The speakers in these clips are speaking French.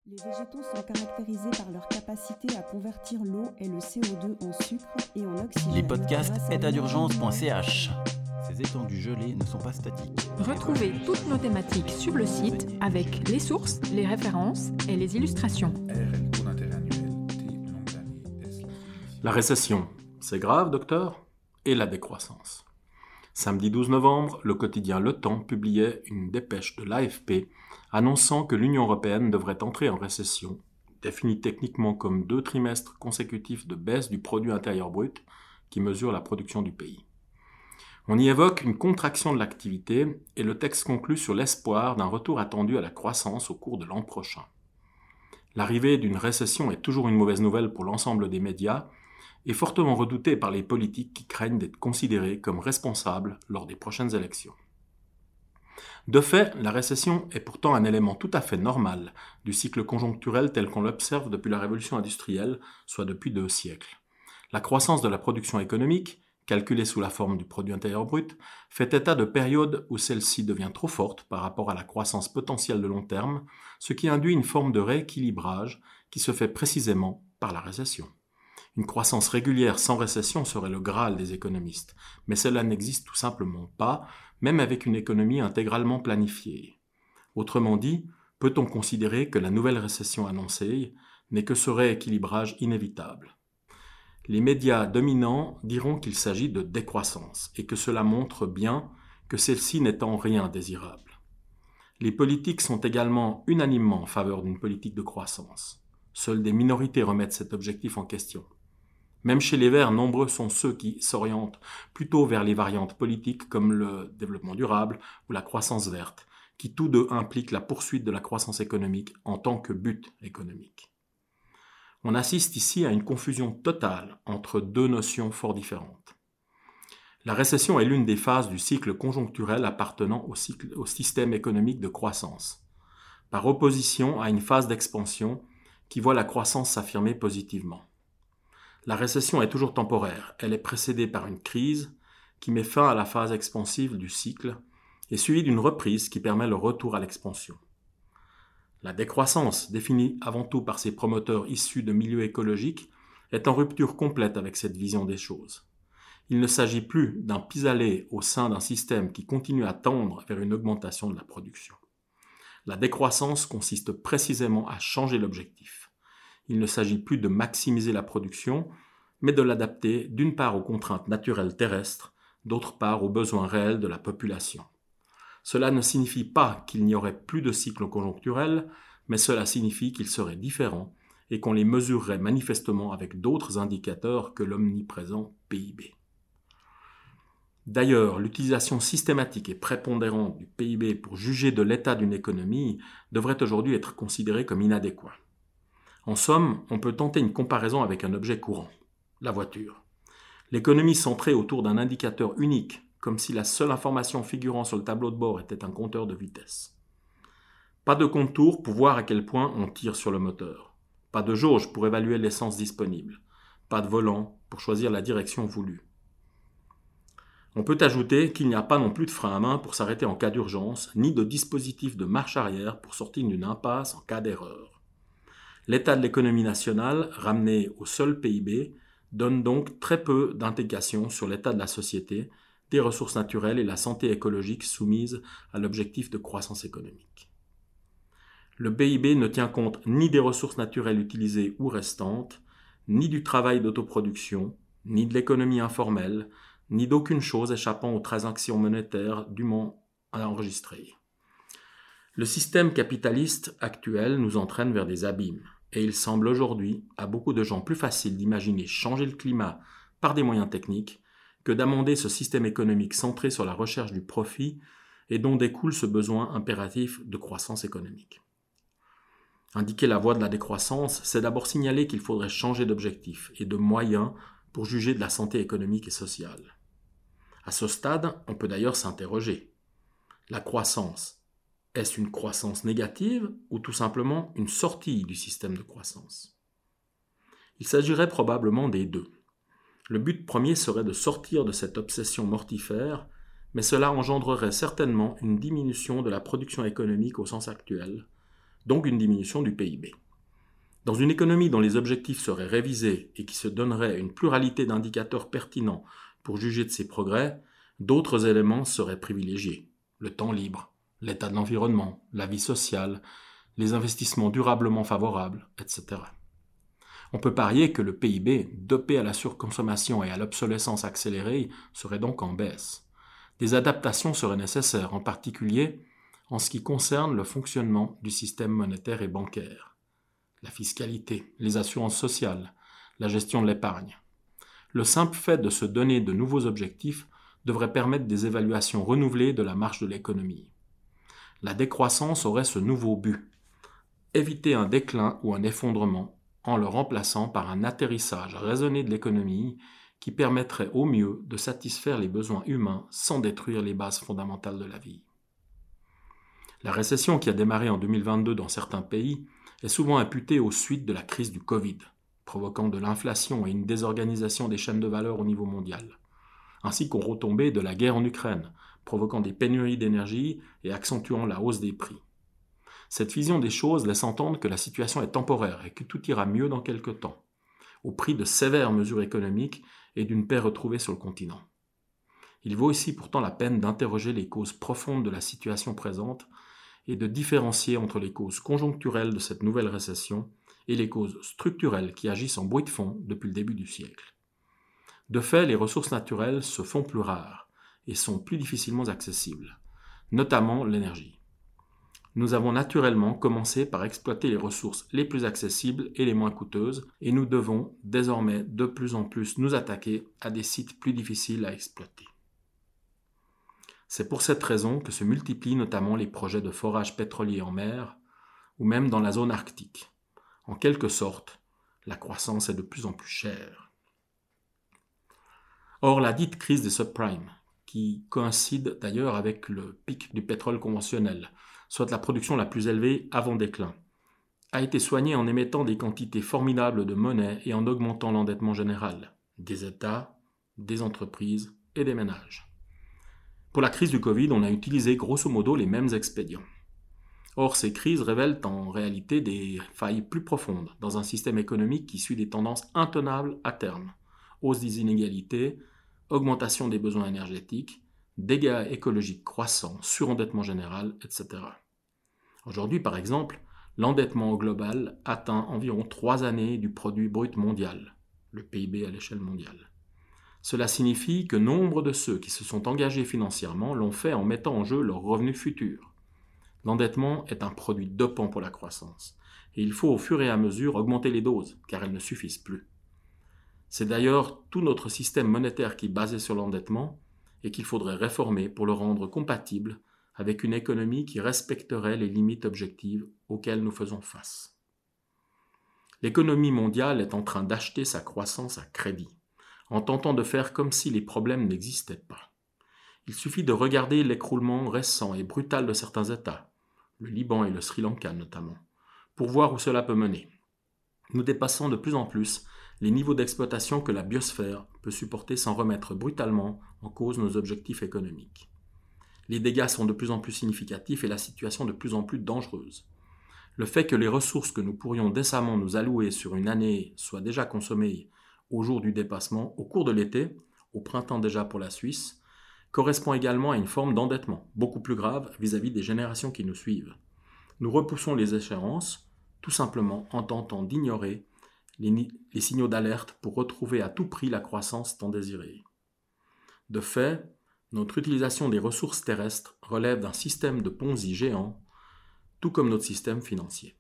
Les végétaux sont caractérisés par leur capacité à convertir l'eau et le CO2 en sucre et en oxygène. Les podcasts étatdurgence.ch. Ces étendues gelées ne sont pas statiques. Retrouvez toutes nos thématiques sur le site avec les sources, les références et les illustrations. La récession, c'est grave, docteur? Et la décroissance. Samedi 12 novembre, le quotidien Le Temps publiait une dépêche de l'AFP annonçant que l'Union européenne devrait entrer en récession, définie techniquement comme 2 trimestres consécutifs de baisse du produit intérieur brut qui mesure la production du pays. On y évoque une contraction de l'activité et le texte conclut sur l'espoir d'un retour attendu à la croissance au cours de l'an prochain. L'arrivée d'une récession est toujours une mauvaise nouvelle pour l'ensemble des médias et fortement redoutée par les politiques qui craignent d'être considérés comme responsables lors des prochaines élections. De fait, la récession est pourtant un élément tout à fait normal du cycle conjoncturel tel qu'on l'observe depuis la révolution industrielle, soit depuis 2 siècles. La croissance de la production économique, calculée sous la forme du produit intérieur brut, fait état de périodes où celle-ci devient trop forte par rapport à la croissance potentielle de long terme, ce qui induit une forme de rééquilibrage qui se fait précisément par la récession. Une croissance régulière sans récession serait le Graal des économistes, mais cela n'existe tout simplement pas, même avec une économie intégralement planifiée. Autrement dit, peut-on considérer que la nouvelle récession annoncée n'est que ce rééquilibrage inévitable? Les médias dominants diront qu'il s'agit de décroissance et que cela montre bien que celle-ci n'est en rien désirable. Les politiques sont également unanimement en faveur d'une politique de croissance. Seules des minorités remettent cet objectif en question. Même chez les Verts, nombreux sont ceux qui s'orientent plutôt vers les variantes politiques comme le développement durable ou la croissance verte, qui tous deux impliquent la poursuite de la croissance économique en tant que but économique. On assiste ici à une confusion totale entre 2 notions fort différentes. La récession est l'une des phases du cycle conjoncturel appartenant au système économique de croissance, par opposition à une phase d'expansion qui voit la croissance s'affirmer positivement. La récession est toujours temporaire, elle est précédée par une crise qui met fin à la phase expansive du cycle et suivie d'une reprise qui permet le retour à l'expansion. La décroissance, définie avant tout par ses promoteurs issus de milieux écologiques, est en rupture complète avec cette vision des choses. Il ne s'agit plus d'un pis-aller au sein d'un système qui continue à tendre vers une augmentation de la production. La décroissance consiste précisément à changer l'objectif. Il ne s'agit plus de maximiser la production, mais de l'adapter d'une part aux contraintes naturelles terrestres, d'autre part aux besoins réels de la population. Cela ne signifie pas qu'il n'y aurait plus de cycle conjoncturel, mais cela signifie qu'ils seraient différents et qu'on les mesurerait manifestement avec d'autres indicateurs que l'omniprésent PIB. D'ailleurs, l'utilisation systématique et prépondérante du PIB pour juger de l'état d'une économie devrait aujourd'hui être considérée comme inadéquate. En somme, on peut tenter une comparaison avec un objet courant, la voiture. L'économie centrée autour d'un indicateur unique, comme si la seule information figurant sur le tableau de bord était un compteur de vitesse. Pas de contour pour voir à quel point on tire sur le moteur. Pas de jauge pour évaluer l'essence disponible. Pas de volant pour choisir la direction voulue. On peut ajouter qu'il n'y a pas non plus de frein à main pour s'arrêter en cas d'urgence, ni de dispositif de marche arrière pour sortir d'une impasse en cas d'erreur. L'état de l'économie nationale, ramené au seul PIB, donne donc très peu d'indications sur l'état de la société, des ressources naturelles et la santé écologique soumises à l'objectif de croissance économique. Le PIB ne tient compte ni des ressources naturelles utilisées ou restantes, ni du travail d'autoproduction, ni de l'économie informelle, ni d'aucune chose échappant aux transactions monétaires dûment enregistrées. Le système capitaliste actuel nous entraîne vers des abîmes, et il semble aujourd'hui à beaucoup de gens plus facile d'imaginer changer le climat par des moyens techniques que d'amender ce système économique centré sur la recherche du profit et dont découle ce besoin impératif de croissance économique. Indiquer la voie de la décroissance, c'est d'abord signaler qu'il faudrait changer d'objectif et de moyens pour juger de la santé économique et sociale. À ce stade, on peut d'ailleurs s'interroger. La croissance, est-ce une croissance négative ou tout simplement une sortie du système de croissance? Il s'agirait probablement des deux. Le but premier serait de sortir de cette obsession mortifère, mais cela engendrerait certainement une diminution de la production économique au sens actuel, donc une diminution du PIB. Dans une économie dont les objectifs seraient révisés et qui se donnerait une pluralité d'indicateurs pertinents pour juger de ses progrès, d'autres éléments seraient privilégiés. Le temps libre, l'état de l'environnement, la vie sociale, les investissements durablement favorables, etc. On peut parier que le PIB, dopé à la surconsommation et à l'obsolescence accélérée, serait donc en baisse. Des adaptations seraient nécessaires, en particulier en ce qui concerne le fonctionnement du système monétaire et bancaire, la fiscalité, les assurances sociales, la gestion de l'épargne. Le simple fait de se donner de nouveaux objectifs devrait permettre des évaluations renouvelées de la marche de l'économie. La décroissance aurait ce nouveau but: éviter un déclin ou un effondrement en le remplaçant par un atterrissage raisonné de l'économie qui permettrait au mieux de satisfaire les besoins humains sans détruire les bases fondamentales de la vie. La récession qui a démarré en 2022 dans certains pays est souvent imputée aux suites de la crise du Covid, provoquant de l'inflation et une désorganisation des chaînes de valeur au niveau mondial, ainsi qu'aux retombées de la guerre en Ukraine, provoquant des pénuries d'énergie et accentuant la hausse des prix. Cette vision des choses laisse entendre que la situation est temporaire et que tout ira mieux dans quelque temps, au prix de sévères mesures économiques et d'une paix retrouvée sur le continent. Il vaut ici pourtant la peine d'interroger les causes profondes de la situation présente et de différencier entre les causes conjoncturelles de cette nouvelle récession et les causes structurelles qui agissent en bruit de fond depuis le début du siècle. De fait, les ressources naturelles se font plus rares et sont plus difficilement accessibles, notamment l'énergie. Nous avons naturellement commencé par exploiter les ressources les plus accessibles et les moins coûteuses, et nous devons désormais de plus en plus nous attaquer à des sites plus difficiles à exploiter. C'est pour cette raison que se multiplient notamment les projets de forage pétrolier en mer, ou même dans la zone arctique. En quelque sorte, la croissance est de plus en plus chère. Or, la dite crise des subprimes, qui coïncide d'ailleurs avec le pic du pétrole conventionnel, soit la production la plus élevée avant déclin, a été soignée en émettant des quantités formidables de monnaie et en augmentant l'endettement général des États, des entreprises et des ménages. Pour la crise du Covid, on a utilisé grosso modo les mêmes expédients. Or, ces crises révèlent en réalité des failles plus profondes dans un système économique qui suit des tendances intenables à terme: hausse des inégalités, augmentation des besoins énergétiques, dégâts écologiques croissants, surendettement général, etc. Aujourd'hui, par exemple, l'endettement global atteint environ 3 années du produit brut mondial, le PIB à l'échelle mondiale. Cela signifie que nombre de ceux qui se sont engagés financièrement l'ont fait en mettant en jeu leurs revenus futurs. L'endettement est un produit dopant pour la croissance, et il faut au fur et à mesure augmenter les doses, car elles ne suffisent plus. C'est d'ailleurs tout notre système monétaire qui est basé sur l'endettement, et qu'il faudrait réformer pour le rendre compatible avec une économie qui respecterait les limites objectives auxquelles nous faisons face. L'économie mondiale est en train d'acheter sa croissance à crédit, en tentant de faire comme si les problèmes n'existaient pas. Il suffit de regarder l'écroulement récent et brutal de certains États, le Liban et le Sri Lanka notamment, pour voir où cela peut mener. Nous dépassons de plus en plus les niveaux d'exploitation que la biosphère peut supporter sans remettre brutalement en cause nos objectifs économiques. Les dégâts sont de plus en plus significatifs et la situation de plus en plus dangereuse. Le fait que les ressources que nous pourrions décemment nous allouer sur une année soient déjà consommées au jour du dépassement, au cours de l'été, au printemps déjà pour la Suisse, correspond également à une forme d'endettement, beaucoup plus grave vis-à-vis des générations qui nous suivent. Nous repoussons les échéances, tout simplement en tentant d'ignorer les signaux d'alerte pour retrouver à tout prix la croissance tant désirée. De fait, notre utilisation des ressources terrestres relève d'un système de Ponzi géant, tout comme notre système financier.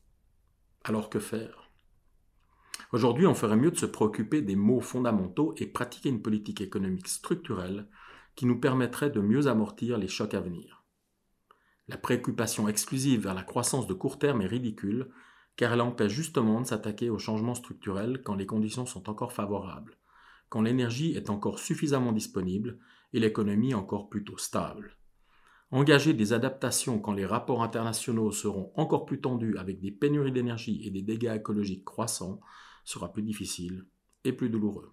Alors que faire ? Aujourd'hui, on ferait mieux de se préoccuper des maux fondamentaux et pratiquer une politique économique structurelle qui nous permettrait de mieux amortir les chocs à venir. La préoccupation exclusive vers la croissance de court terme est ridicule, car elle empêche justement de s'attaquer aux changements structurels quand les conditions sont encore favorables, quand l'énergie est encore suffisamment disponible et l'économie encore plutôt stable. Engager des adaptations quand les rapports internationaux seront encore plus tendus avec des pénuries d'énergie et des dégâts écologiques croissants sera plus difficile et plus douloureux.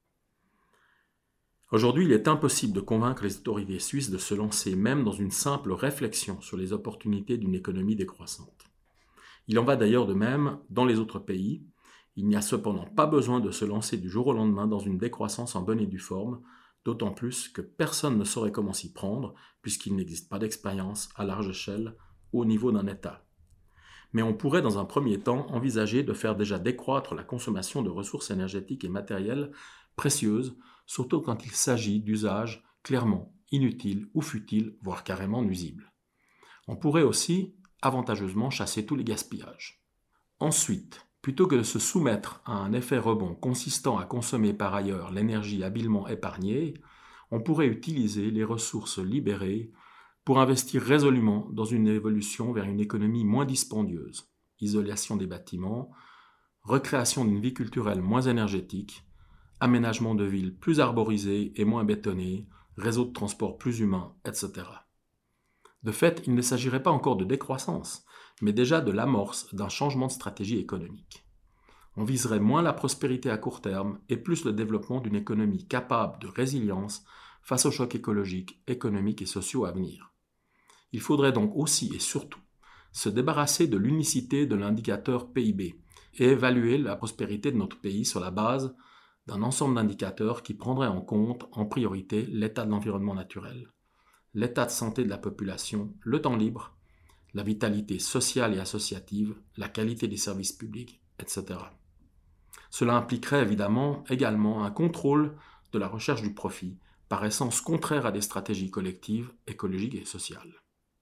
Aujourd'hui, il est impossible de convaincre les autorités suisses de se lancer même dans une simple réflexion sur les opportunités d'une économie décroissante. Il en va d'ailleurs de même dans les autres pays. Il n'y a cependant pas besoin de se lancer du jour au lendemain dans une décroissance en bonne et due forme, d'autant plus que personne ne saurait comment s'y prendre, puisqu'il n'existe pas d'expérience à large échelle au niveau d'un État. Mais on pourrait dans un premier temps envisager de faire déjà décroître la consommation de ressources énergétiques et matérielles précieuses, surtout quand il s'agit d'usages clairement inutiles ou futiles, voire carrément nuisibles. On pourrait aussi avantageusement chasser tous les gaspillages. Ensuite, plutôt que de se soumettre à un effet rebond consistant à consommer par ailleurs l'énergie habilement épargnée, on pourrait utiliser les ressources libérées pour investir résolument dans une évolution vers une économie moins dispendieuse, isolation des bâtiments, recréation d'une vie culturelle moins énergétique, aménagement de villes plus arborisées et moins bétonnées, réseaux de transport plus humains, etc. De fait, il ne s'agirait pas encore de décroissance, mais déjà de l'amorce d'un changement de stratégie économique. On viserait moins la prospérité à court terme et plus le développement d'une économie capable de résilience face aux chocs écologiques, économiques et sociaux à venir. Il faudrait donc aussi et surtout se débarrasser de l'unicité de l'indicateur PIB et évaluer la prospérité de notre pays sur la base d'un ensemble d'indicateurs qui prendraient en compte en priorité l'état de l'environnement naturel, l'état de santé de la population, le temps libre, la vitalité sociale et associative, la qualité des services publics, etc. Cela impliquerait évidemment également un contrôle de la recherche du profit, par essence contraire à des stratégies collectives, écologiques et sociales.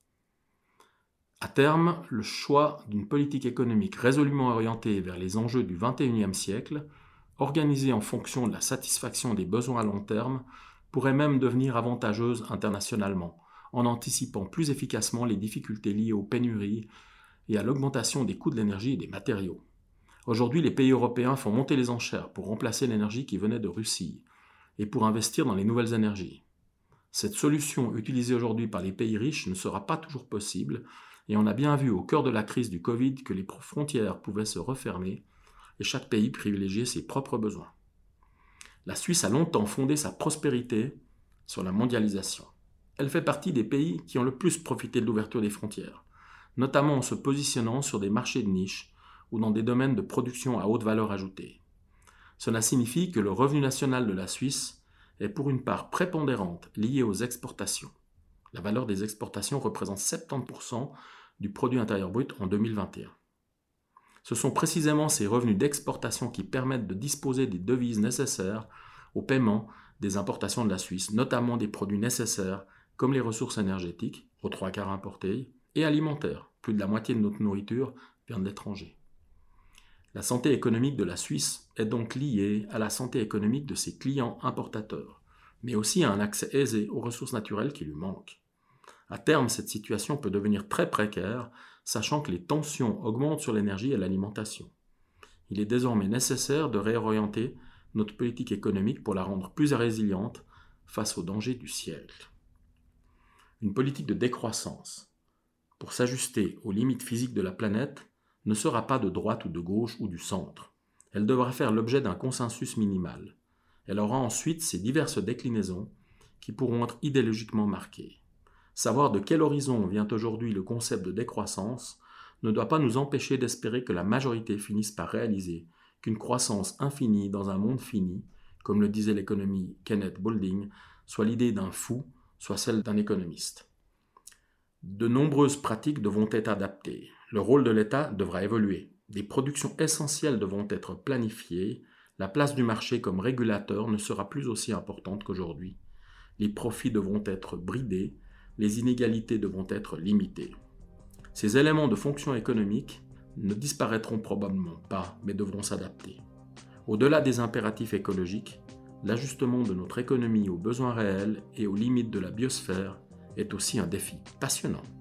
À terme, le choix d'une politique économique résolument orientée vers les enjeux du XXIe siècle, organisée en fonction de la satisfaction des besoins à long terme, pourrait même devenir avantageuse internationalement, en anticipant plus efficacement les difficultés liées aux pénuries et à l'augmentation des coûts de l'énergie et des matériaux. Aujourd'hui, les pays européens font monter les enchères pour remplacer l'énergie qui venait de Russie et pour investir dans les nouvelles énergies. Cette solution utilisée aujourd'hui par les pays riches ne sera pas toujours possible et on a bien vu au cœur de la crise du Covid que les frontières pouvaient se refermer et chaque pays privilégier ses propres besoins. La Suisse a longtemps fondé sa prospérité sur la mondialisation. Elle fait partie des pays qui ont le plus profité de l'ouverture des frontières, notamment en se positionnant sur des marchés de niche ou dans des domaines de production à haute valeur ajoutée. Cela signifie que le revenu national de la Suisse est pour une part prépondérante liée aux exportations. La valeur des exportations représente 70% du produit intérieur brut en 2021. Ce sont précisément ces revenus d'exportation qui permettent de disposer des devises nécessaires au paiement des importations de la Suisse, notamment des produits nécessaires comme les ressources énergétiques, aux 3/4 importées, et alimentaires, plus de la moitié de notre nourriture vient de l'étranger. La santé économique de la Suisse est donc liée à la santé économique de ses clients importateurs, mais aussi à un accès aisé aux ressources naturelles qui lui manquent. À terme, cette situation peut devenir très précaire, sachant que les tensions augmentent sur l'énergie et l'alimentation. Il est désormais nécessaire de réorienter notre politique économique pour la rendre plus résiliente face aux dangers du siècle. Une politique de décroissance, pour s'ajuster aux limites physiques de la planète, ne sera pas de droite ou de gauche ou du centre. Elle devra faire l'objet d'un consensus minimal. Elle aura ensuite ses diverses déclinaisons qui pourront être idéologiquement marquées. Savoir de quel horizon vient aujourd'hui le concept de décroissance ne doit pas nous empêcher d'espérer que la majorité finisse par réaliser qu'une croissance infinie dans un monde fini, comme le disait l'économie Kenneth Boulding, soit l'idée d'un fou, soit celle d'un économiste. De nombreuses pratiques devront être adaptées. Le rôle de l'État devra évoluer. Des productions essentielles devront être planifiées. La place du marché comme régulateur ne sera plus aussi importante qu'aujourd'hui. Les profits devront être bridés. Les inégalités devront être limitées. Ces éléments de fonction économique ne disparaîtront probablement pas, mais devront s'adapter. Au-delà des impératifs écologiques, l'ajustement de notre économie aux besoins réels et aux limites de la biosphère est aussi un défi passionnant.